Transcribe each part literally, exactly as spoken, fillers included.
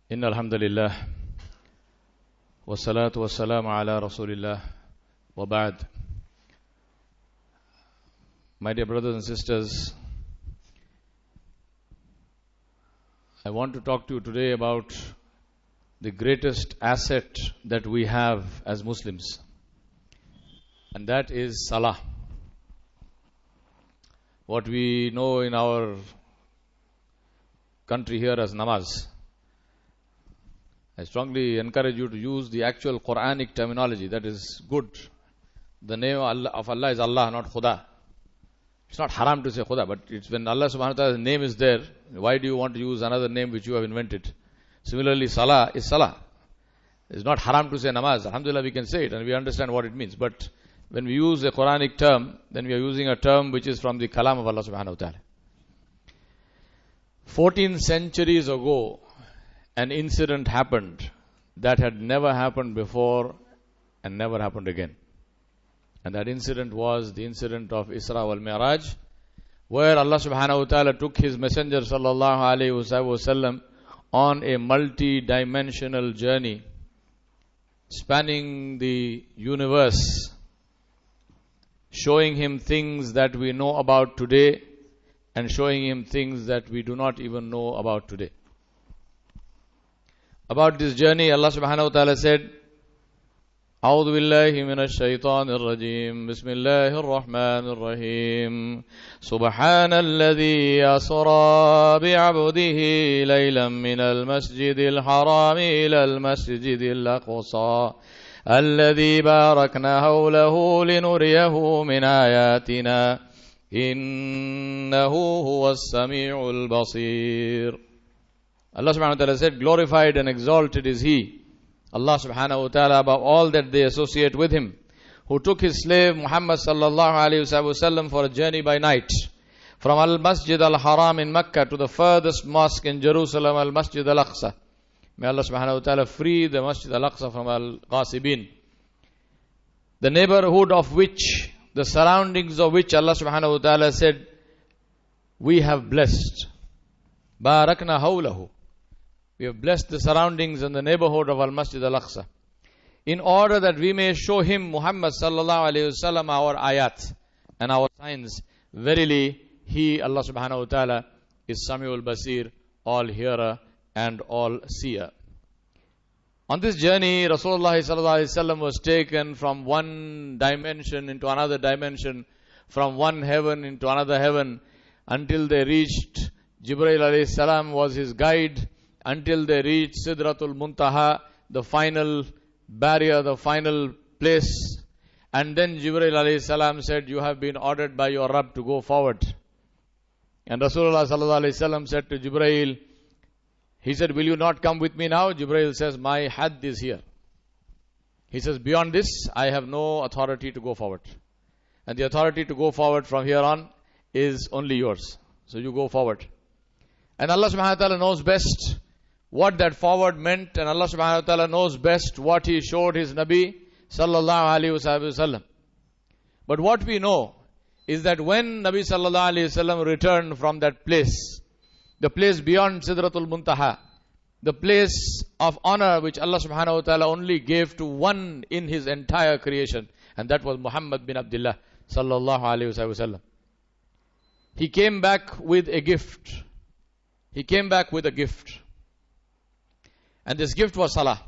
إن الحمد لله والصلاة والسلام على رسول الله وبعد. My dear brothers and sisters, I want to talk to you today about the greatest asset that we have as Muslims, and that is Salah. What we know in our country here as namaz. I strongly encourage you to use the actual Quranic terminology. That is good. The name of Allah, of Allah is Allah, not Khuda. It's not haram to say Khuda, but it's when Allah subhanahu wa ta'ala's name is there, why do you want to use another name which you have invented? Similarly, Salah is Salah. It's not haram to say namaz. Alhamdulillah, we can say it and we understand what it means. But when we use a Quranic term, then we are using a term which is from the kalam of Allah subhanahu wa ta'ala. Fourteen centuries ago, an incident happened that had never happened before and never happened again. And that incident was the incident of Isra wal Mi'raj, where Allah subhanahu wa ta'ala took His Messenger sallallahu alayhi wa sallam on a multi-dimensional journey, spanning the universe, showing him things that we know about today and showing him things that we do not even know about today. About this journey, Allah subhanahu wa ta'ala said, أعوذ بالله من الشيطان الرجيم بسم الله الرحمن الرحيم سبحان الذي أسرى بعبده ليلا من المسجد الحرام إلى المسجد الأقصى الذي باركنا حوله لنريه من آياتنا إنه هو السميع البصير. Allah subhanahu wa ta'ala said, glorified and exalted is He, Allah subhanahu wa ta'ala, above all that they associate with Him, who took His slave Muhammad sallallahu alayhi wa sallam for a journey by night from Al-Masjid Al-Haram in Mecca to the furthest mosque in Jerusalem, Al-Masjid Al-Aqsa. May Allah subhanahu wa ta'ala free the Masjid Al-Aqsa from Al-Qasibin. The neighborhood of which, the surroundings of which Allah subhanahu wa ta'ala said, we have blessed. Barakna hawlahu. We have blessed the surroundings and the neighborhood of Al-Masjid Al-Aqsa, in order that we may show him, Muhammad sallallahu alayhi wa sallam, our ayat and our signs. Verily, he, Allah subhanahu wa ta'ala, is Sami'ul Basir, all hearer and all seer. On this journey, Rasulullah sallallahu alayhi wa sallam was taken from one dimension into another dimension, from one heaven into another heaven, until they reached, Jibreel alayhi salam was his guide, until they reached Sidratul Muntaha, the final barrier, the final place. And then Jibreel alayhi salam said, you have been ordered by your Rabb to go forward. And Rasulullah sallallahu alayhi salam said to Jibreel, he said, will you not come with me now? Jibreel says, my had is here. He says, beyond this, I have no authority to go forward. And the authority to go forward from here on is only yours. So you go forward. And Allah subhanahu wa ta'ala knows best what that forward meant, and Allah subhanahu wa ta'ala knows best what He showed His Nabi sallallahu alayhi wa sallam. But what we know is that when Nabi sallallahu alayhi wa sallam returned from that place, the place beyond Sidratul Muntaha, the place of honor which Allah subhanahu wa ta'ala only gave to one in His entire creation, and that was Muhammad bin Abdullah sallallahu alayhi wa sallam. He came back with a gift. He came back with a gift. And this gift was Salah.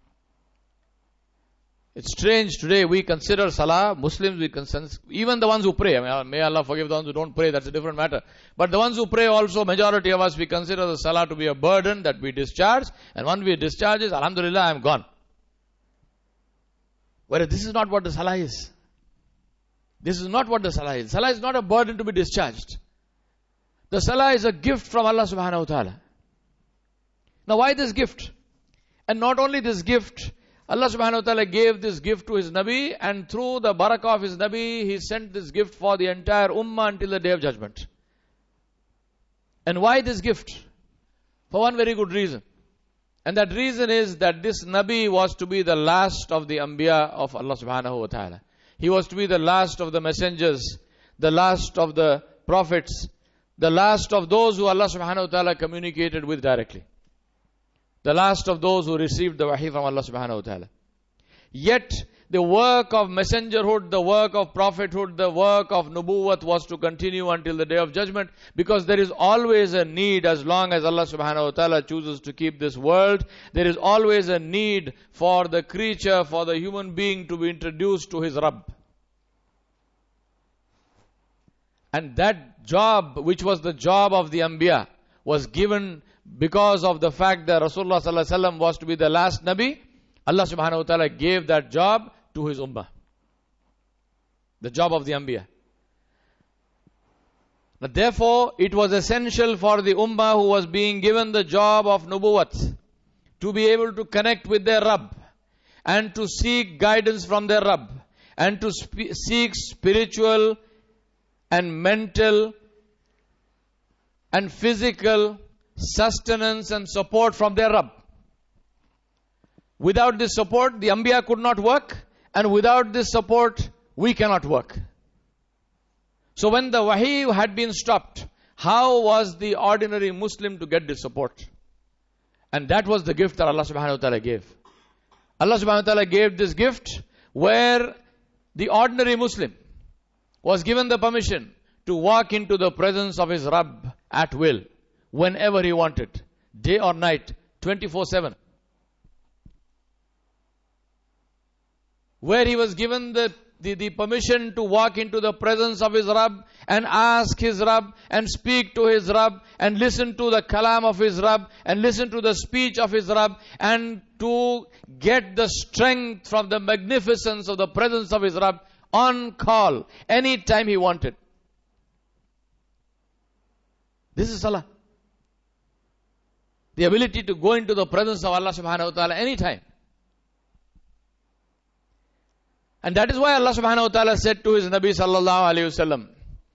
It's strange today we consider Salah, Muslims, we consider, even the ones who pray, I mean, may Allah forgive the ones who don't pray, that's a different matter. But the ones who pray also, majority of us, we consider the Salah to be a burden that we discharge, and when we discharge it, Alhamdulillah, I am gone. Whereas this is not what the Salah is. This is not what the Salah is. Salah is not a burden to be discharged. The Salah is a gift from Allah subhanahu wa ta'ala. Now why this gift? And not only this gift, Allah subhanahu wa ta'ala gave this gift to His Nabi, and through the barakah of His Nabi, He sent this gift for the entire ummah until the day of judgment. And why this gift? For one very good reason. And that reason is that this Nabi was to be the last of the Anbiya of Allah subhanahu wa ta'ala. He was to be the last of the messengers, the last of the prophets, the last of those who Allah subhanahu wa ta'ala communicated with directly. the last of those who received the wahi from Allah subhanahu wa ta'ala. Yet, the work of messengerhood, the work of prophethood, the work of nubuwwat was to continue until the day of judgment, because there is always a need, as long as Allah subhanahu wa ta'ala chooses to keep this world, there is always a need for the creature, for the human being to be introduced to his Rabb. And that job, which was the job of the Anbiya, was given because of the fact that Rasulullah sallallahu alaihi wasallam was to be the last Nabi. Allah subhanahu wa ta'ala gave that job to his ummah. The job of the Anbiya. But therefore, it was essential for the ummah who was being given the job of nubuwwat to be able to connect with their Rabb and to seek guidance from their Rabb and to sp- seek spiritual and mental and physical sustenance and support from their Rabb. Without this support, the Anbiya could not work, and without this support, we cannot work. So when the wahi had been stopped, how was the ordinary Muslim to get this support? And that was the gift that Allah subhanahu wa ta'ala gave. Allah subhanahu wa ta'ala gave this gift where the ordinary Muslim was given the permission to walk into the presence of his Rabb at will, whenever he wanted, day or night, twenty-four seven. Where he was given the, the, the permission to walk into the presence of his Rabb and ask his Rabb and speak to his Rabb and listen to the kalam of his Rabb and listen to the speech of his Rabb and to get the strength from the magnificence of the presence of his Rabb on call, any time he wanted. This is salah. The ability to go into the presence of Allah subhanahu wa ta'ala anytime. And that is why Allah subhanahu wa ta'ala said to his Nabi sallallahu alayhi wa sallam,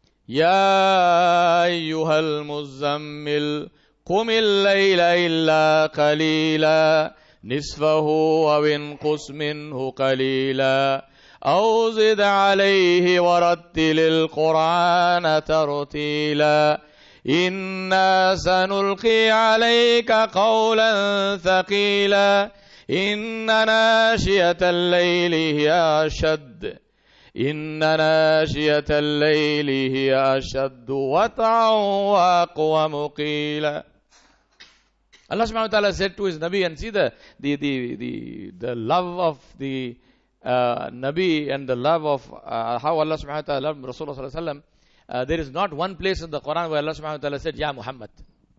Ya ayyuhal muzammil, qumil layla illa qalila, nisfahu wa inqus minhu qalila, aw zid alayhi wa rattilil qur'ana tartila, inna sanulqi alayka qawlan thaqila, إن ناشئة الليل هي أشد إن ناشئة الليل هي أشد وطعا وأقوم قيلا. Allah subhanahu wa ta'ala said to his Nabi, and see the the the the, the love of the uh, Nabi and the love of uh, how Allah subhanahu wa ta'ala loved Rasulullah sallallahu alaihi wasallam. Uh, there is not one place in the Quran where Allah subhanahu wa ta'ala said, Ya Muhammad.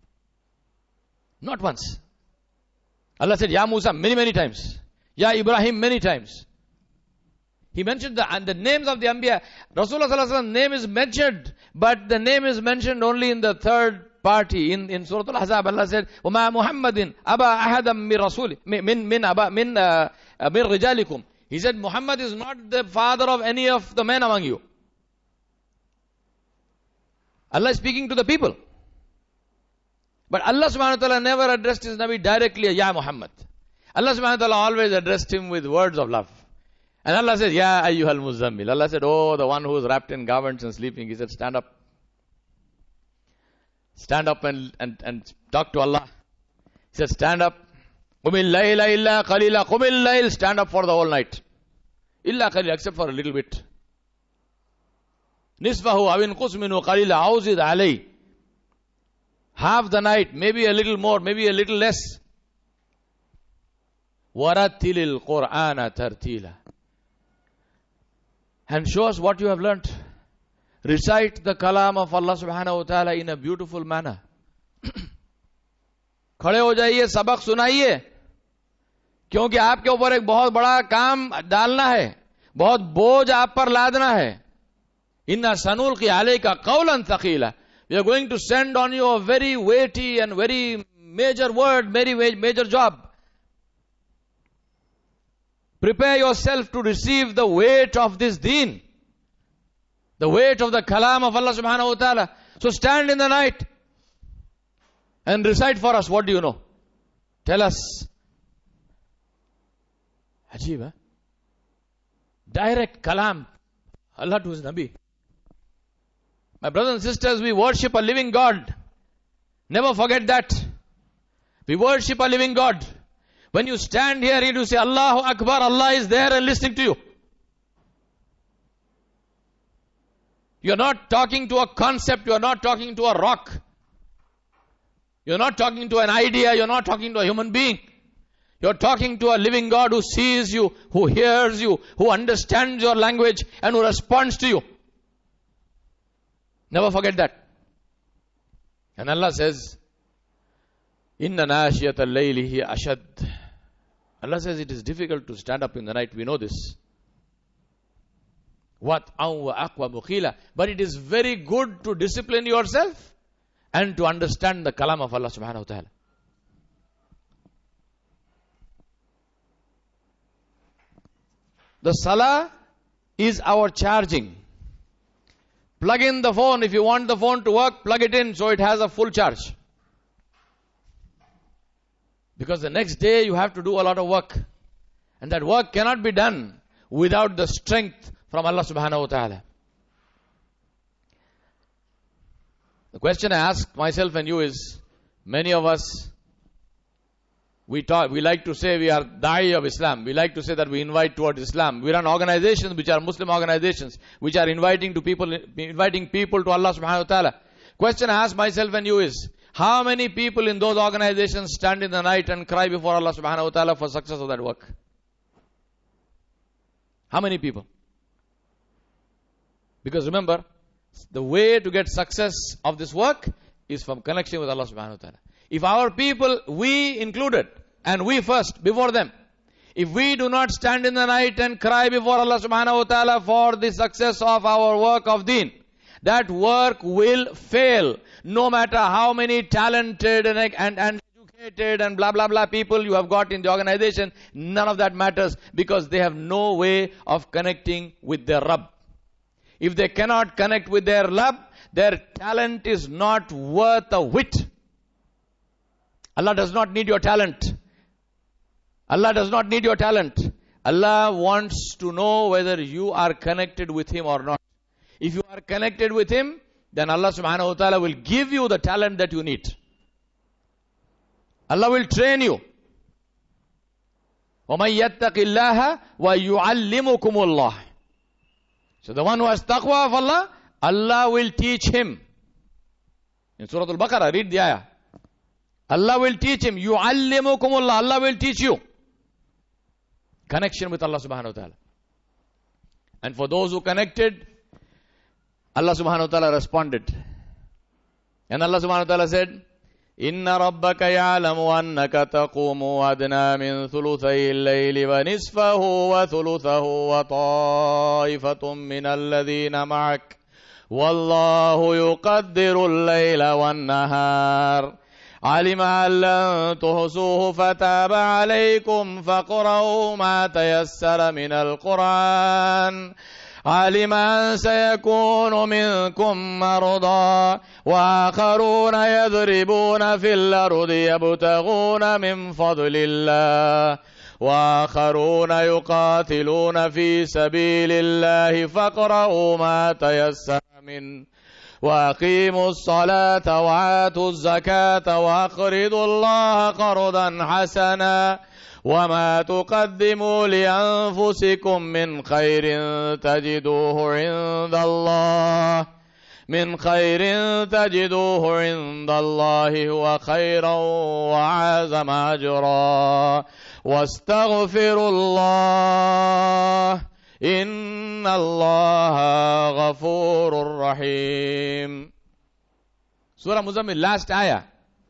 Not once. Allah said, Ya Musa many, many times. Ya Ibrahim many times. He mentioned the, and the names of the Anbiya. Rasulullah sallallahu alaihi wasallam name is mentioned, but the name is mentioned only in the third party. In, in Surah Al-Ahzab, Allah said, وَمَا مُحَمَّدٍ أَبَا أَحَدًا مِّن رَسُولِ مِن مِن أَبَا مِن مِن رِجَالِكُمْ. He said, Muhammad is not the father of any of the men among you. Allah is speaking to the people. But Allah subhanahu wa ta'ala never addressed his Nabi directly, Ya Muhammad. Allah subhanahu wa ta'ala always addressed him with words of love. And Allah says, Ya ayyuhal muzammil. Allah said, oh, the one who is wrapped in garments and sleeping. He said, stand up. Stand up and, and, and talk to Allah. He said, stand up. Qumil layla illa qalila. Qumil layl. Stand up for the whole night. Illa qalila, except for a little bit. Nisfahu awin qusminu qalila. Awzid alay. Half the night, maybe a little more, maybe a little less. وَرَتِّلِ الْقُرْآنَ تَرْتِيلًا. And show us what you have learnt. Recite the kalam of Allah subhanahu wa ta'ala in a beautiful manner. खड़े हो जाइए, सबक सुनाइए, क्योंकि आपके ऊपर एक बहुत बड़ा काम डालना है, बहुत बोझ आप पर लादना है. इन्ना सनुल्क़ी अलैका क़ौलन थक़ीला. We are going to send on you a very weighty and very major word, very major job. Prepare yourself to receive the weight of this deen. The weight of the kalam of Allah subhanahu wa ta'ala. So stand in the night and recite for us. What do you know? Tell us. Ajib, huh? Direct kalam. Allah to his Nabi. My brothers and sisters, we worship a living God. Never forget that. We worship a living God. When you stand here, you say, Allahu Akbar, Allah is there and listening to you. You're not talking to a concept, you're not talking to a rock. You're not talking to an idea, you're not talking to a human being. You're talking to a living God who sees you, who hears you, who understands your language and who responds to you. Never forget that. And Allah says, Inna nashiyat al-layli hiya ashad. Allah says it is difficult to stand up in the night. We know this. What wa aqwa muqila. But it is very good to discipline yourself and to understand the kalam of Allah subhanahu wa ta'ala. The salah is our charging. Plug in the phone. If you want the phone to work, plug it in so it has a full charge. Because the next day you have to do a lot of work. And that work cannot be done without the strength from Allah subhanahu wa ta'ala. The question I ask myself and you is, many of us, we talk, we like to say we are da'i of Islam. We like to say that we invite towards Islam. We run organizations which are Muslim organizations, which are inviting to people, inviting people to Allah subhanahu wa ta'ala. Question I ask myself and you is, how many people in those organizations stand in the night and cry before Allah subhanahu wa ta'ala for success of that work? How many people? Because remember, the way to get success of this work is from connection with Allah subhanahu wa ta'ala. If our people, we included, and we first, before them, if we do not stand in the night and cry before Allah subhanahu wa ta'ala for the success of our work of deen, that work will fail. No matter how many talented and, and, and educated and blah blah blah people you have got in the organization, none of that matters because they have no way of connecting with their Rabb. If they cannot connect with their Rabb, their talent is not worth a whit. Allah does not need your talent. Allah does not need your talent. Allah wants to know whether you are connected with Him or not. If you are connected with Him, then Allah subhanahu wa ta'ala will give you the talent that you need. Allah will train you. وَمَنْ يَتَّقِ اللَّهَ وَيُعَلِّمُكُمُ اللَّهِ. So the one who has taqwa of Allah, Allah will teach him. In Surah Al-Baqarah, read the ayah. Allah will teach him. يُعَلِّمُكُمُ اللَّهِ. Allah will teach you. Connection with Allah subhanahu wa ta'ala. And for those who connected, Allah subhanahu wa ta'ala responded. And Allah subhanahu wa ta'ala said, إِنَّ رَبَّكَ يَعْلَمُ أَنَّكَ تَقُومُ أَدْنَى مِنْ ثُلُثَيِ اللَّيْلِ وَنِصْفَهُ وَثُلُثَهُ وَطَائِفَةٌ مِّنَ الَّذِينَ مَعَكَ وَاللَّهُ يُقَدِّرُ اللَّيْلَ وَالنَّهَارَ عَلِمَ أَن لَّن تُحْصُوهُ فَتَابَ عَلَيْكُمْ فَاقْرَءُوا مَا تَيَسَّرَ مِنَ الْقُرْآنِ عَلِمَ أَن سَيَكُونُ مِنكُم مَّرْضَىٰ وَآخَرُونَ يَضْرِبُونَ فِي الْأَرْضِ يَبْتَغُونَ مِن فَضْلِ اللَّهِ وَآخَرُونَ يُقَاتِلُونَ فِي سَبِيلِ اللَّهِ فَاقْرَءُوا مَا تَيَسَّرَ مِنْهُ وَأَقِيمُوا الصَّلَاةَ وَآتُوا الزَّكَاةَ وَأَقْرِضُوا اللَّهَ قَرْضًا حَسَنًا وَمَا تُقَدِّمُوا لِأَنفُسِكُم مِّنْ خَيْرٍ تَجِدُوهُ عِندَ اللَّهِ مِنْ خَيْرٍ تَجِدُوهُ عِندَ اللَّهِ هُوَ خَيْرًا وَأَعْظَمَ أَجْرًا وَاسْتَغْفِرُوا اللَّهَ إِنَّ اللَّهَ غَفُورٌ رَحِيمٌ. Surah Muzammil, last ayah.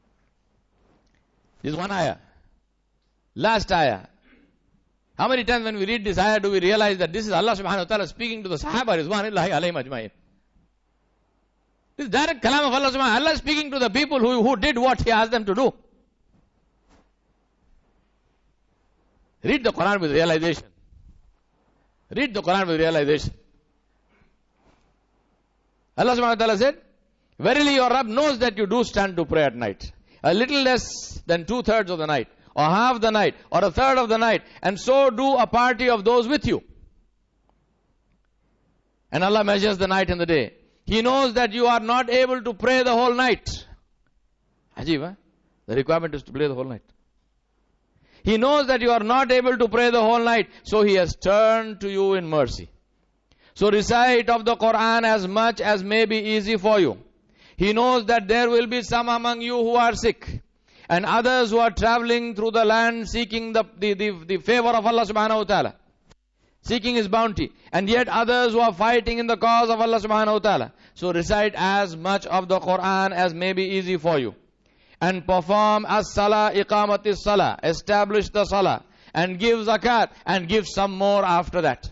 This is one ayah. Last ayah. How many times when we read this ayah do we realize that this is Allah subhanahu wa ta'ala speaking to the Sahaba Rizwanullahi alayhim ajma'in. This is direct kalam of Allah subhanahu wa ta'ala. Allah is speaking to the people who, who did what He asked them to do. Read the Quran with realization. Read the Quran with realization. Allah subhanahu wa ta'ala said, verily your Rabb knows that you do stand to pray at night. A little less than two-thirds of the night, or half the night, or a third of the night, and so do a party of those with you. And Allah measures the night and the day. He knows that you are not able to pray the whole night. Ajib, huh? The requirement is to pray the whole night. He knows that you are not able to pray the whole night, so He has turned to you in mercy. So recite of the Quran as much as may be easy for you. He knows that there will be some among you who are sick, and others who are traveling through the land seeking the, the, the, the favor of Allah subhanahu wa ta'ala, seeking His bounty, and yet others who are fighting in the cause of Allah subhanahu wa ta'ala. So recite as much of the Quran as may be easy for you. And perform as-salah, iqamatis salah, establish the salah, and give zakat, and give some more after that.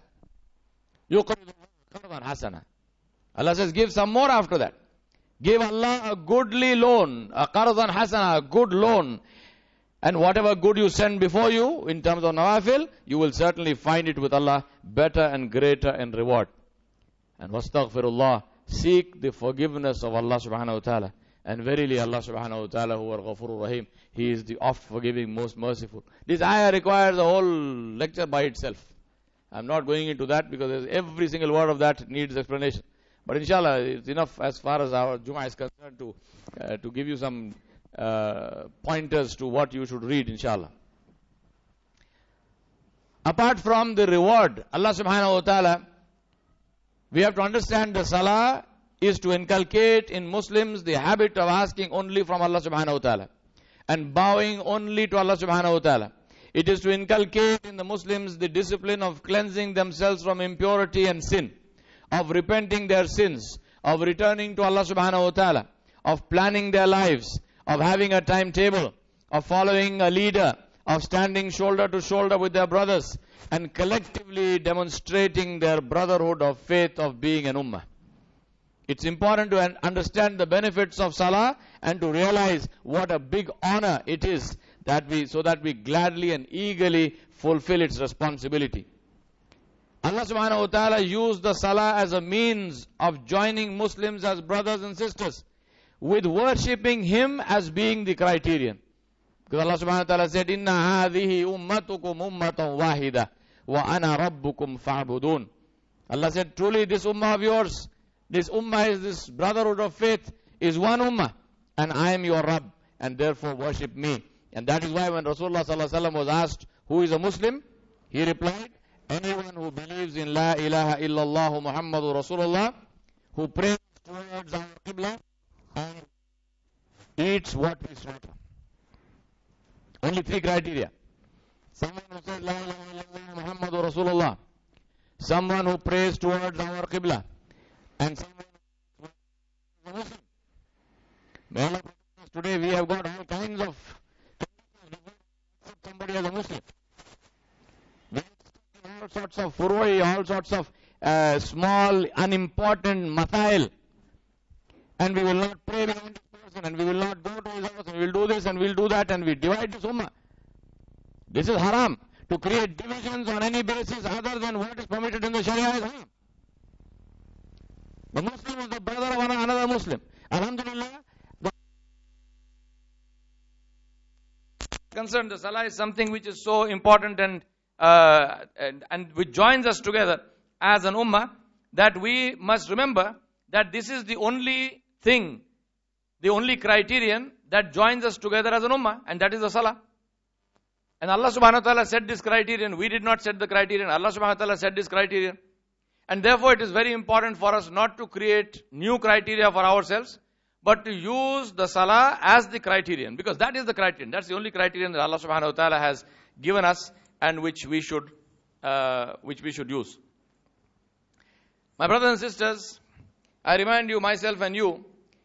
Allah says, give some more after that. Give Allah a goodly loan, a qardan hasana, a good loan. And whatever good you send before you, in terms of nawafil, you will certainly find it with Allah better and greater in reward. And wastaghfirullah, seek the forgiveness of Allah subhanahu wa ta'ala. And verily Allah subhanahu wa ta'ala, huwa al-ghafurur rahim, He is the oft forgiving, most merciful. This ayah requires a whole lecture by itself. I'm not going into that because every single word of that needs explanation. But inshallah, it's enough as far as our Jummah is concerned to, uh, to give you some uh, pointers to what you should read, inshallah. Apart from the reward, Allah subhanahu wa ta'ala, we have to understand the salah is to inculcate in Muslims the habit of asking only from Allah subhanahu wa ta'ala and bowing only to Allah subhanahu wa ta'ala. It is to inculcate in the Muslims the discipline of cleansing themselves from impurity and sin, of repenting their sins, of returning to Allah subhanahu wa ta'ala, of planning their lives, of having a timetable, of following a leader, of standing shoulder to shoulder with their brothers, and collectively demonstrating their brotherhood of faith of being an ummah. It's important to understand the benefits of salah and to realize what a big honor it is that we, so that we gladly and eagerly fulfill its responsibility. Allah subhanahu wa ta'ala used the salah as a means of joining Muslims as brothers and sisters, with worshipping Him as being the criterion. Because Allah subhanahu wa ta'ala said, Inna hadhihi ummatukum ummatan wahida wa ana rabbukum fa'budun. Allah said, truly this ummah of yours, this ummah is this brotherhood of faith, is one ummah, and I am your Rabb, and therefore worship me. And that is why when Rasulullah sallallahu alaihi wasallam was asked, who is a Muslim? He replied, anyone who believes in La ilaha illallah Muhammadur Rasulullah, who prays towards our Qibla, and eats what we slaughter. Only three criteria. Someone who says La ilaha illallah Muhammadur Rasulullah, someone who prays towards our Qibla, and someone who is a Muslim. May Allah protect us. Today we have got all kinds of somebody as a Muslim. We have all sorts of furoi, all sorts of uh, small, unimportant masail. And we will not pray behind this person, and we will not go to his house, and we will do this, and we will do that, and we divide this ummah. This is haram. To create divisions on any basis other than what is permitted in the Sharia is haram. The Muslim is the brother of another Muslim. Alhamdulillah, the concerned, the salah is something which is so important and, uh, and, and which joins us together as an ummah, that we must remember that this is the only thing, the only criterion that joins us together as an ummah, and that is the salah. And Allah subhanahu wa ta'ala set this criterion. We did not set the criterion. Allah subhanahu wa ta'ala set this criterion. And therefore it is very important for us not to create new criteria for ourselves, but to use the salah as the criterion. Because that is the criterion. That's the only criterion that Allah subhanahu wa ta'ala has given us, and which we should, uh, which we should use. My brothers and sisters, I remind you, myself and you,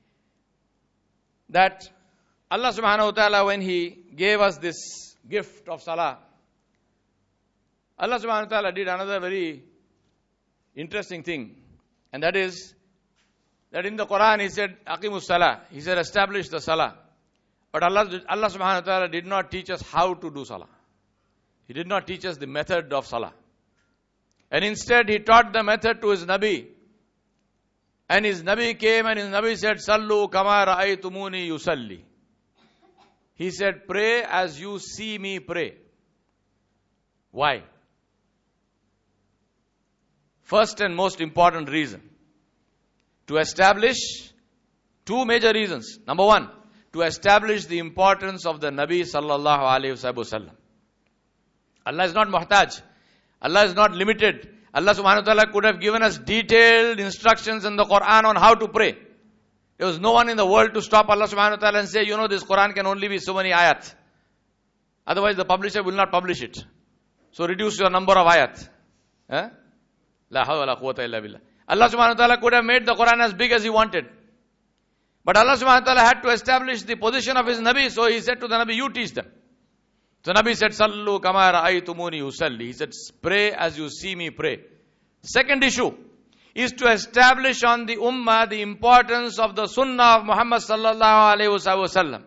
that Allah subhanahu wa ta'ala, when He gave us this gift of salah, Allah subhanahu wa ta'ala did another very interesting thing. And that is, that in the Quran He said, Aqimus salah. He said, establish the salah. But Allah, Allah subhanahu wa ta'ala did not teach us how to do salah. He did not teach us the method of salah. And instead He taught the method to His Nabi. And His Nabi came and His Nabi said, Sallu kama ra'aytumuni yusalli. He said, pray as you see me pray. Why? First and most important reason. To establish two major reasons. Number one, to establish the importance of the Nabi sallallahu alayhi wa sallam. Allah is not muhtaj. Allah is not limited. Allah subhanahu wa ta'ala could have given us detailed instructions in the Quran on how to pray. There was no one in the world to stop Allah subhanahu wa ta'ala and say, you know, this Quran can only be so many ayat. Otherwise the publisher will not publish it. So reduce your number of ayat. Eh? La hawla wa la quwwata illa billah. Allah subhanahu wa ta'ala could have made the Quran as big as he wanted. But Allah subhanahu wa ta'ala had to establish the position of his Nabi. So he said to the Nabi, you teach them. So Nabi said, Sallu kama ra'aytumuni usalli. He said, pray as you see me pray. Second issue is to establish on the ummah the importance of the sunnah of Muhammad sallallahu alayhi wa sallam.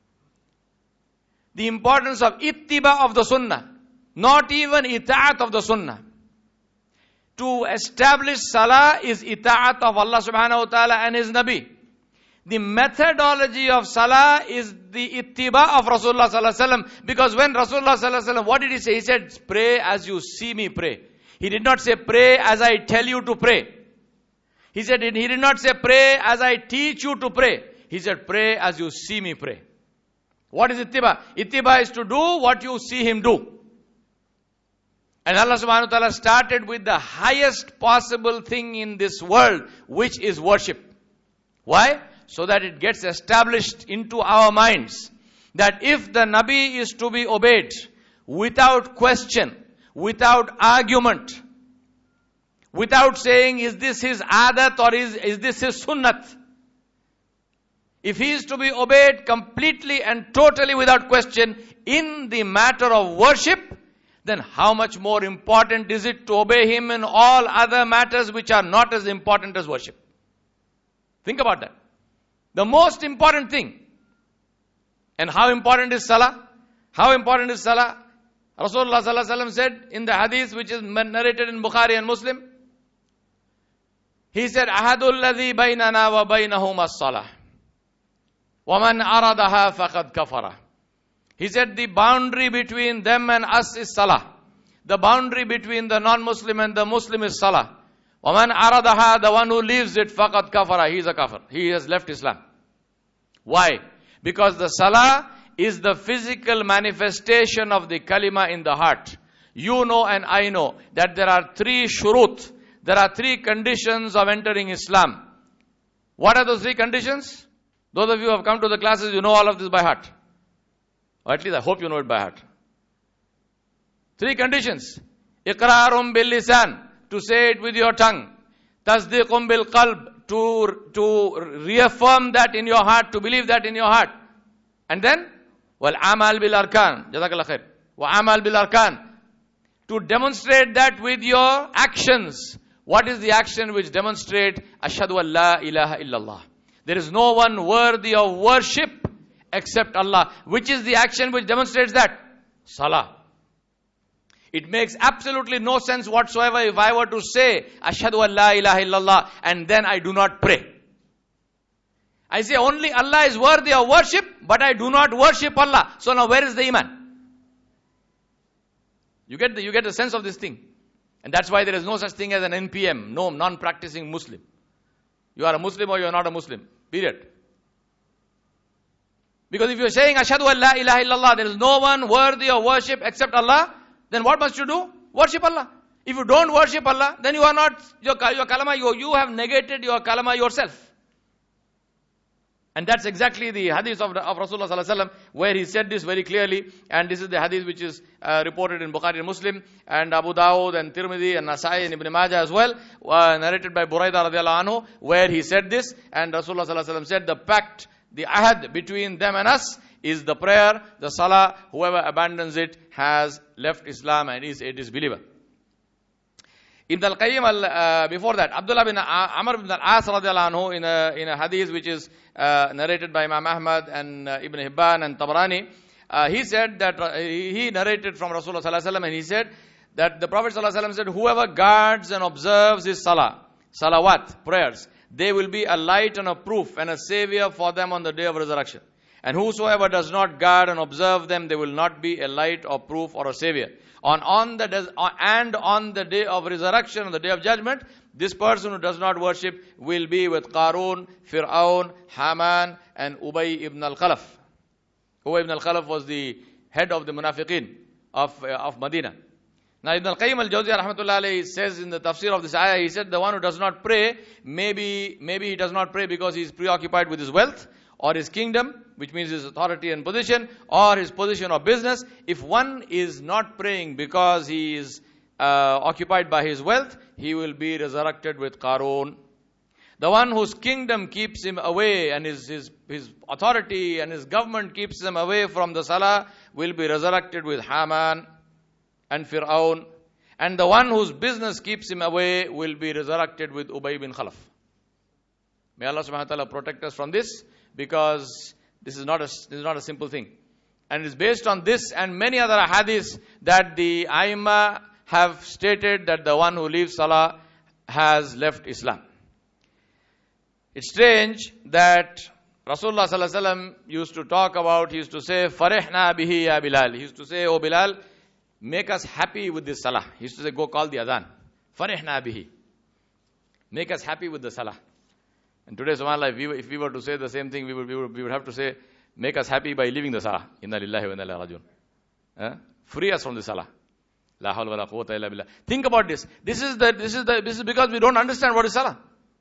The importance of ittiba of the sunnah. Not even ita'at of the sunnah. To establish salah is ita'at of Allah subhanahu wa ta'ala and his Nabi. The methodology of salah is the ittiba of Rasulullah sallallahu alaihi wasallam. Because when Rasulullah sallallahu alaihi wasallam, what did he say? He said, pray as you see me pray. He did not say, pray as I tell you to pray. He said, he did not say, pray as I teach you to pray. He said, pray as you see me pray. What is ittiba? Ittiba is to do what you see him do. And Allah subhanahu wa ta'ala started with the highest possible thing in this world, which is worship. Why? So that it gets established into our minds that if the Nabi is to be obeyed without question, without argument, without saying, is this his adat or is, is this his sunnat? If he is to be obeyed completely and totally without question in the matter of worship, then how much more important is it to obey him in all other matters which are not as important as worship? Think about that. The most important thing. And how important is salah? How important is salah? Rasulullah sallallahu alaihi wasallam said in the hadith which is narrated in Bukhari and Muslim, he said, Ahadul ladhi baynana wa baynahum as-salah. Wa man aradaha faqad kafara. He said the boundary between them and us is salah. The boundary between the non-Muslim and the Muslim is salah. وَمَنْ أَرَدَهَا, the one who leaves it, فَقَدْ كَفَرَ, he is a kafir. He has left Islam. Why? Because the salah is the physical manifestation of the kalima in the heart. You know and I know that there are three shurut. There are three conditions of entering Islam. What are those three conditions? Those of you who have come to the classes, you know all of this by heart. Or at least I hope you know it by heart. Three conditions. Iqrarum bil lisan, to say it with your tongue. Tasdiqum bil qalb, to, to reaffirm that in your heart, to believe that in your heart. And then, wal amal bil arkan, jazakallah khair. Wa amal bil arkan, to demonstrate that with your actions. What is the action which demonstrate ashhadu an la ilaha illallah? There is no one worthy of worship except Allah. Which is the action which demonstrates that? Salah. It makes absolutely no sense whatsoever if I were to say ashhadu an la ilaha illallah and then I do not pray. I say only Allah is worthy of worship, but I do not worship Allah. So now where is the iman? You get the, you get the sense of this thing. And that's why there is no such thing as an N P M, no non-practicing Muslim. You are a Muslim or you are not a Muslim. Period. Because if you are saying ashhadu an la ilaha illallah, there is no one worthy of worship except Allah, then what must you do? Worship Allah. If you don't worship Allah, then you are not, your, your kalama, you, you have negated your kalama yourself. And that's exactly the hadith of, of Rasulullah sallallahu alaihi wasallam, where he said this very clearly. And this is the hadith which is uh, reported in Bukhari and Muslim, and Abu Dawud and Tirmidhi and Nasai and Ibn Majah as well, uh, narrated by Buraidah radiallahu anhu, where he said this. And Rasulullah sallallahu alaihi wasallam said, the pact, the ahad between them and us is the prayer, the salah. Whoever abandons it has left Islam and is a disbeliever. Ibn al-Qayyim, uh, before that, Abdullah bin Amr ibn al-As radiallahu anhu, in a, in a hadith which is uh, narrated by Imam Ahmad and uh, Ibn Hibban and Tabarani, uh, he said that, uh, he narrated from Rasulullah sallallahu alaihi wasallam, and he said that the Prophet sallallahu alaihi wasallam said, whoever guards and observes his salah, salawat, prayers, they will be a light and a proof and a savior for them on the day of resurrection. And whosoever does not guard and observe them, they will not be a light or proof or a savior. On, on the des- and on the day of resurrection, on the day of judgment, this person who does not worship will be with Qarun, Fir'aun, Haman, and Ubay ibn al-Khalaf. Ubay ibn al-Khalaf was the head of the Munafiqeen of, uh, of Medina. Now Ibn al-Qayyim al-Jawziyah rahmatullah alayhi says in the tafsir of this ayah, he said the one who does not pray, maybe, maybe he does not pray because he is preoccupied with his wealth, or his kingdom, which means his authority and position, or his position or business. If one is not praying because he is uh, occupied by his wealth, he will be resurrected with Qarun. The one whose kingdom keeps him away, and his, his, his authority and his government keeps him away from the salah, will be resurrected with Haman and Fir'aun. And the one whose business keeps him away will be resurrected with Ubay bin Khalaf. May Allah subhanahu wa ta'ala protect us from this, because this is not a, this is not a simple thing. And it is based on this and many other hadiths that the Aimma have stated that the one who leaves Salah has left Islam. It's strange that Rasulullah sallallahu alaihi wasallam used to talk about, he used to say, Farihna bihi ya Bilal. He used to say, oh Bilal, make us happy with this Salah. He used to say, go call the adhan. Farihna bihi. Make us happy with the Salah. And today, subhanAllah, if we, if we were to say the same thing, we would, we would, we would have to say, make us happy by leaving the salah. Inna lillahi wa inna ilaihi rajiun. Eh? Free us from the salah. La hawla wa la quwwata illa billah. Think about this. This is the, this is the, this is because we don't understand what is salah.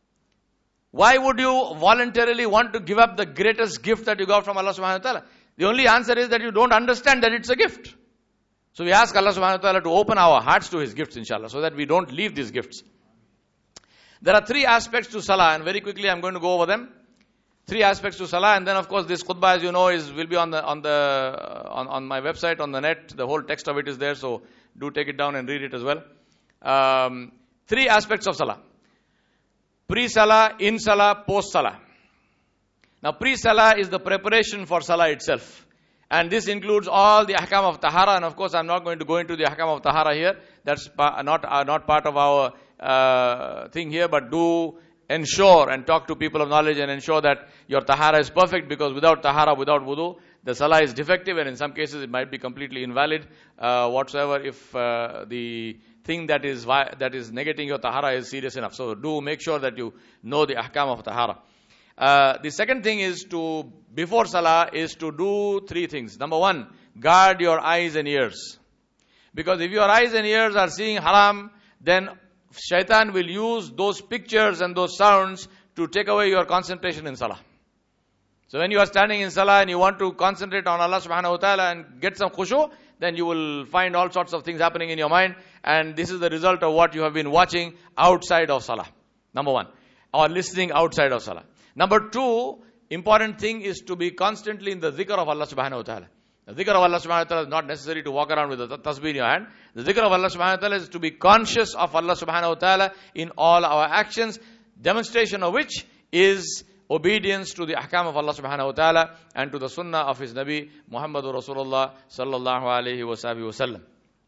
Why would you voluntarily want to give up the greatest gift that you got from Allah subhanahu wa ta'ala? The only answer is that you don't understand that it's a gift. So we ask Allah subhanahu wa ta'ala to open our hearts to His gifts, inshallah, so that we don't leave these gifts. There are three aspects to salah, and very quickly I'm going to go over them. Three aspects to salah, and then of course this khutbah, as you know, is will be on the on the uh, on, on my website, on the net. The whole text of it is there, so do take it down and read it as well. Um, three aspects of salah: pre-salah, in salah, post-salah. Now, pre-salah is the preparation for salah itself, and this includes all the ahkam of tahara. And of course, I'm not going to go into the ahkam of tahara here. That's pa- not uh, not part of our uh, thing here. But do ensure and talk to people of knowledge and ensure that your tahara is perfect, because without tahara, without wudu, the salah is defective, and in some cases it might be completely invalid uh, whatsoever if uh, the thing that is vi- that is negating your tahara is serious enough. So do make sure that you know the ahkam of tahara. Uh, the second thing is to, before salah, is to do three things. Number one, guard your eyes and ears. Because if your eyes and ears are seeing haram, then shaitan will use those pictures and those sounds to take away your concentration in salah. So when you are standing in salah and you want to concentrate on Allah subhanahu wa ta'ala and get some khushu, then you will find all sorts of things happening in your mind, and this is the result of what you have been watching outside of salah. Number one. Or listening outside of salah. Number two, important thing is to be constantly in the dhikr of Allah subhanahu wa ta'ala. The dhikr of Allah subhanahu wa ta'ala is not necessary to walk around with a tasbih in your hand. The dhikr of Allah subhanahu wa ta'ala is to be conscious of Allah subhanahu wa ta'ala in all our actions, demonstration of which is obedience to the ahkam of Allah subhanahu wa ta'ala and to the sunnah of His Nabi Muhammadur Rasulullah sallallahu alayhi wa sallam.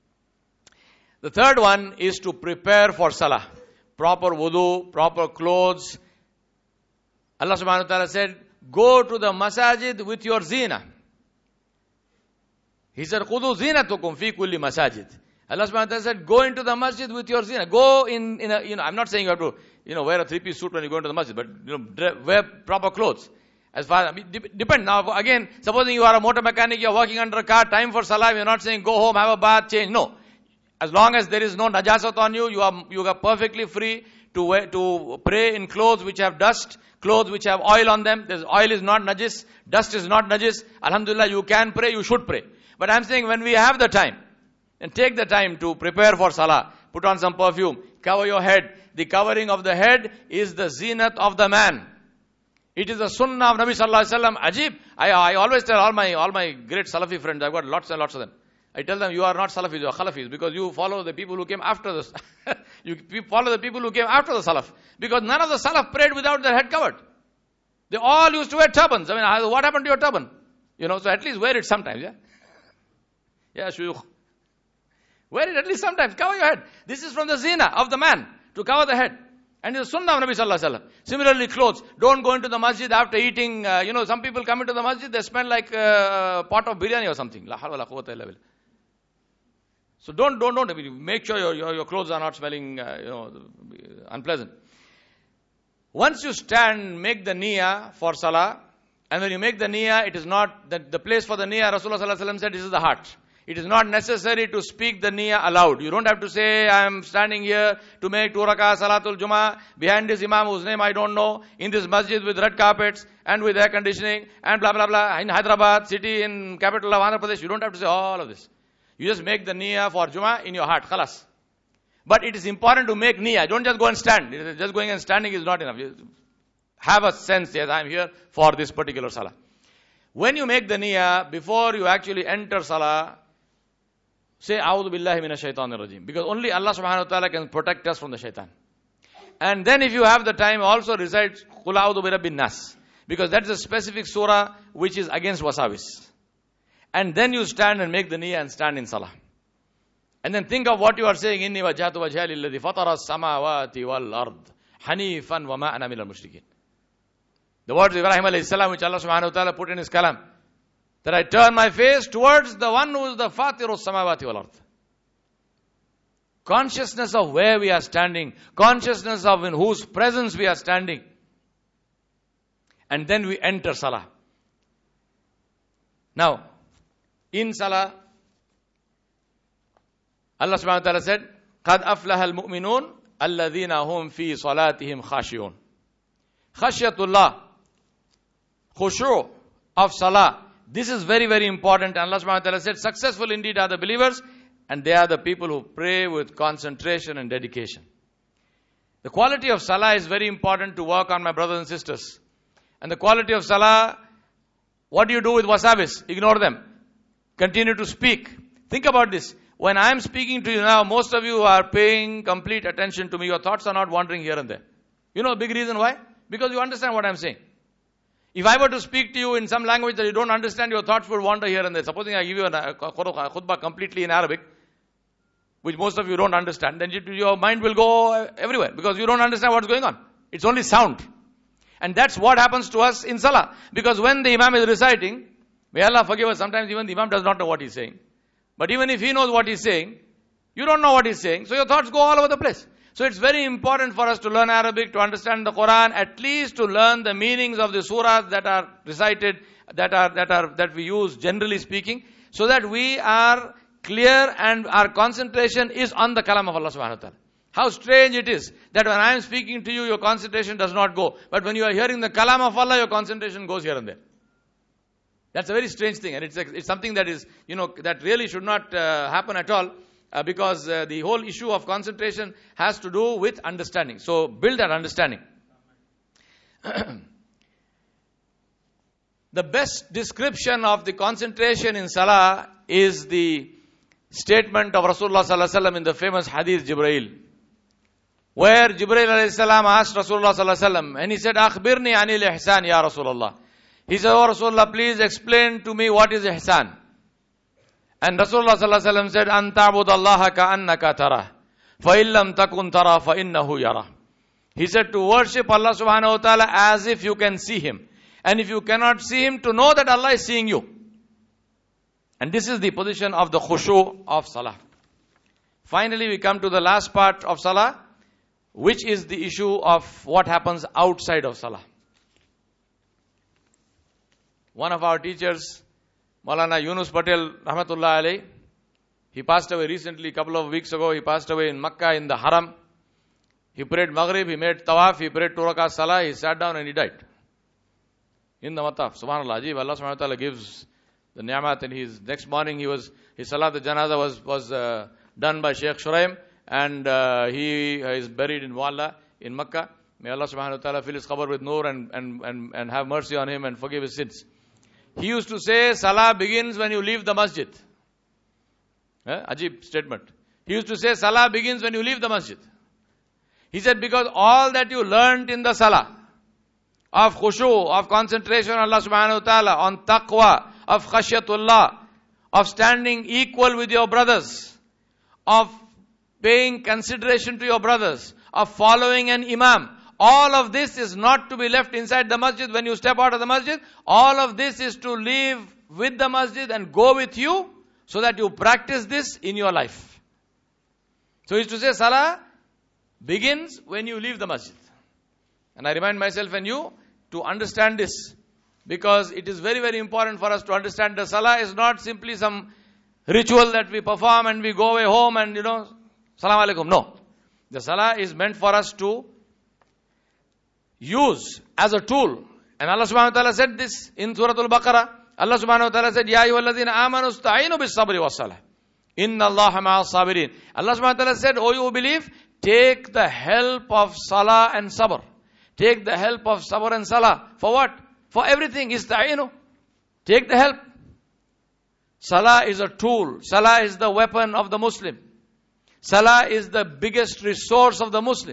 The third one is to prepare for salah. Proper wudu, proper clothes. Allah subhanahu wa ta'ala said, go to the masajid with your zina. He said, Khudu zinatukum fi kulli masajid. Allah subhanahu wa ta'ala said, go into the masjid with your zina. Go in, in a, you know, I'm not saying you have to, you know, wear a three-piece suit when you go into the masjid, but, you know, wear proper clothes. As far as, depend. Now, again, supposing you are a motor mechanic, you're working under a car, time for salah, you're not saying, go home, have a bath, change. No. As long as there is no najasat on you, you are, you are perfectly free to wear, to pray in clothes which have dust, clothes which have oil on them. There's, oil is not najis, dust is not najis. Alhamdulillah, you can pray, you should pray. But I'm saying when we have the time, and take the time to prepare for salah, put on some perfume, cover your head. The covering of the head is the zinat of the man. It is the sunnah of Nabi sallallahu alaihi wasallam. Ajib. I, I always tell all my, all my great Salafi friends, I've got lots and lots of them. I tell them, you are not Salafis, you are Khalafis, because you follow the people who came after this. You follow the people who came after the Salaf. Because none of the Salaf prayed without their head covered. They all used to wear turbans. I mean, what happened to your turban? You know, so at least wear it sometimes, yeah? Yeah, shuyukh. Wear it at least sometimes. Cover your head. This is from the zina of the man, to cover the head. And it's the sunnah of Nabi sallallahu alaihi wasallam. Similarly, clothes. Don't go into the masjid after eating. Uh, you know, some people come into the masjid, they smell like uh, a pot of biryani or something. La hawla wa la quwwata illa billah. So don't, don't, don't. I mean, make sure your, your, your clothes are not smelling, uh, you know, unpleasant. Once you stand, make the niyyah for salah. And when you make the niyyah, it is not, the, the place for the niyyah, Rasulullah sallallahu alaihi wasallam said, this is the heart. It is not necessary to speak the niyyah aloud. You don't have to say, I am standing here to make two rakah salatul Jummah behind this imam whose name I don't know, in this masjid with red carpets and with air conditioning and blah, blah, blah, in Hyderabad, city in capital of Andhra Pradesh. You don't have to say all of this. You just make the niyyah for Jummah in your heart. Khalas. But it is important to make niyyah. Don't just go and stand. Just going and standing is not enough. Have a sense, yes, I am here for this particular salah. When you make the niyyah, before you actually enter salah, say, A'udhu billahi minash shaitanir rajim. Because only Allah subhanahu wa ta'ala can protect us from the shaitan. And then if you have the time, also recite, Qul a'udhu bi rabbin nas. Because that is a specific surah which is against wasawis. And then you stand and make the niyyah and stand in salah. And then think of what you are saying, Inni wajhatu wajha lilladhi fatara as-samawati wal ard hanifan wa ma ana minal mushrikeen. The words of Ibrahim alayhi salam, which Allah subhanahu wa ta'ala put in his kalam, that I turn my face towards the one who is the Fatiru samawati wal ard. Consciousness of where we are standing, consciousness of in whose presence we are standing. And then we enter salah. Now, in salah, Allah subhanahu wa ta'ala said, قَدْ أَفْلَهَ الْمُؤْمِنُونَ الَّذِينَ هُمْ فِي صَلَاتِهِمْ خَاشِعُونَ. Khashiyatullah, khushu' of salah. This is very, very important. Allah subhanahu wa ta'ala said, successful indeed are the believers, and they are the people who pray with concentration and dedication. The quality of salah is very important to work on, my brothers and sisters. And the quality of salah, what do you do with wasabis? Ignore them. Continue to speak. Think about this. When I am speaking to you now, most of you are paying complete attention to me. Your thoughts are not wandering here and there. You know a big reason why? Because you understand what I am saying. If I were to speak to you in some language that you don't understand, your thoughts will wander here and there. Supposing I give you a khutbah completely in Arabic, which most of you don't understand, then your mind will go everywhere because you don't understand what's going on. It's only sound. And that's what happens to us in salah. Because when the imam is reciting, may Allah forgive us, sometimes even the imam does not know what he's saying. But even if he knows what he's saying, you don't know what he's saying, so your thoughts go all over the place. So it's very important for us to learn Arabic, to understand the Quran, at least to learn the meanings of the surahs that are recited, that are that are that we use generally speaking, so that we are clear and our concentration is on the kalam of Allah subhanahu wa ta'ala. How strange it is that when I am speaking to you, your concentration does not go. But when you are hearing the kalam of Allah, your concentration goes here and there. That's a very strange thing, and it's it's something that is, you know, that really should not uh, happen at all. Uh, because uh, the whole issue of concentration has to do with understanding. So build that understanding. The best description of the concentration in salah is the statement of Rasulullah sallallahu alaihi wasallam in the famous hadith Jibreel, where Jibreel alayhi salam asked Rasulullah sallallahu alaihi wasallam, and he said, "Akhbirni anil ihsan ya Rasulullah." He said, "Oh Rasulullah, please explain to me what is ihsan." And Rasulullah sallallahu alaihi wasallam said, "An ta'budallaha ka'annaka tarah, fa illam takun tara fa innahu yara." He said to worship Allah subhanahu wa ta'ala as if you can see Him. And if you cannot see Him, to know that Allah is seeing you. And this is the position of the khushu of salah. Finally, we come to the last part of salah, which is the issue of what happens outside of salah. One of our teachers, Maulana Yunus Patel, Rahmatullah alayhi, he passed away recently, a couple of weeks ago. He passed away in Makkah in the Haram. He prayed Maghrib, he made Tawaf, he prayed two rakat Salah, he sat down and he died. In the Mataf. Subhanallah, Ajib, Allah subhanahu wa ta'ala gives the ni'mat, and his next morning he was, his Salah, the Janaza was, was uh, done by Sheikh Shuraim, and uh, he uh, is buried in Walla in Makkah. May Allah subhanahu wa ta'ala fill his qabr with nur and, and, and, and have mercy on him and forgive his sins. He used to say, Salah begins when you leave the masjid. Eh? Ajib statement. He used to say, Salah begins when you leave the masjid. He said, because all that you learned in the Salah, of khushu, of concentration on Allah subhanahu wa ta'ala, on taqwa, of khashyatullah, of standing equal with your brothers, of paying consideration to your brothers, of following an imam. All of this is not to be left inside the masjid when you step out of the masjid. All of this is to leave with the masjid and go with you so that you practice this in your life. So it's to say salah begins when you leave the masjid. And I remind myself and you to understand this, because it is very, very important for us to understand the salah is not simply some ritual that we perform and we go away home and, you know, salam alaikum. No. The salah is meant for us to use as a tool. And Allah subhanahu wa ta'ala said this in Surah Al-Baqarah. Allah subhanahu wa ta'ala said, Ya ayyuhalladhina amanu ista'inu bis sabri was salah. Inna Allaha ma'as sabirin. Allah subhanahu wa ta'ala said, O you who believe, take the help of salah and sabr. Take the help of sabr and salah. For what? For everything. Ista'inu. Take the help. Salah is a tool. Salah is the weapon of the Muslim. Salah is the biggest resource of the Muslim.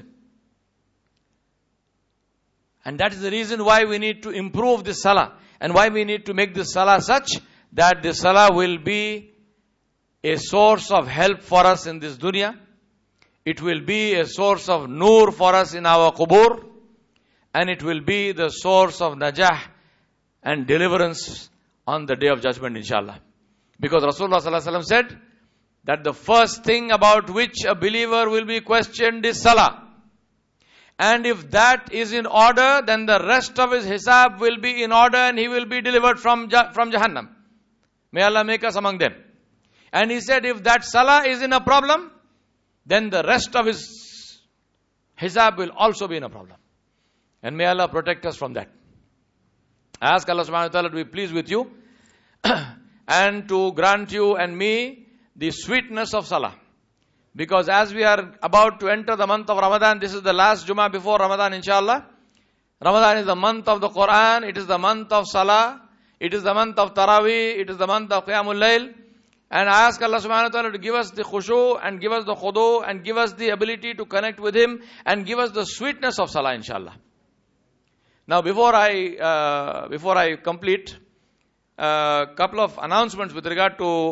And that is the reason why we need to improve this salah. And why we need to make this salah such that this salah will be a source of help for us in this dunya. It will be a source of nur for us in our qubur. And it will be the source of najah and deliverance on the day of judgment, inshallah. Because Rasulullah sallallahu alaihi wasallam said that the first thing about which a believer will be questioned is salah. And if that is in order, then the rest of his hisab will be in order and he will be delivered from, from Jahannam. May Allah make us among them. And he said, if that salah is in a problem, then the rest of his hisab will also be in a problem. And may Allah protect us from that. I ask Allah subhanahu wa ta'ala to be pleased with you and to grant you and me the sweetness of salah. Because as we are about to enter the month of Ramadan, this is the last Jummah before Ramadan, inshallah. Ramadan is the month of the Quran, it is the month of Salah, it is the month of Taraweeh, it is the month of Qiyamul Layl. And I ask Allah subhanahu wa ta'ala to give us the khushu and give us the khudu and give us the ability to connect with Him and give us the sweetness of Salah, inshallah. Now before I, uh, before I complete, a uh, couple of announcements with regard to